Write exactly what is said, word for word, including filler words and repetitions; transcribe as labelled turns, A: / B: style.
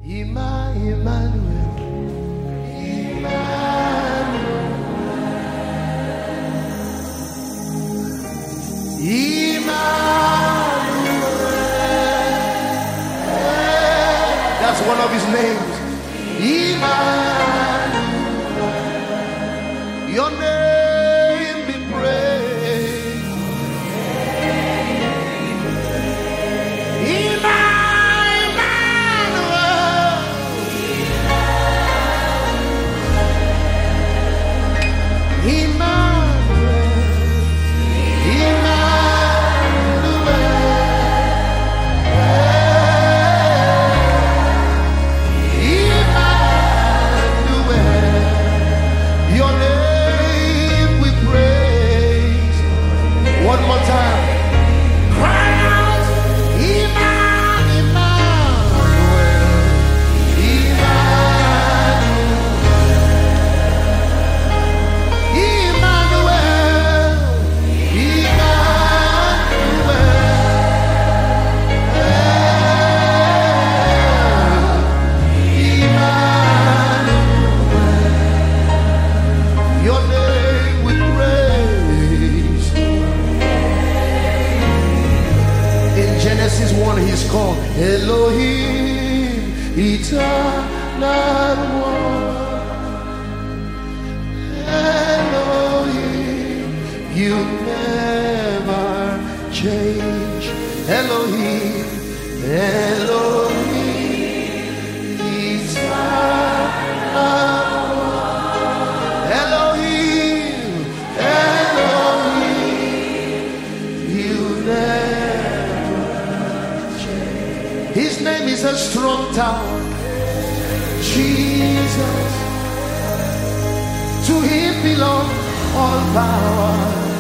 A: Ima- Emmanuel, Emmanuel, Emmanuel. That's one of his names. Emmanuel. Your name be praised. One more time. Cry out, Emmanuel, Emmanuel, Emmanuel, Emmanuel, your name we praise. In Genesis one, he's called Elohim, eternal one. Elohim, you never change. Elohim, Elohim, eternal one. Elohim, Elohim, you never. His name is a strong tower, Jesus. To him belong all power.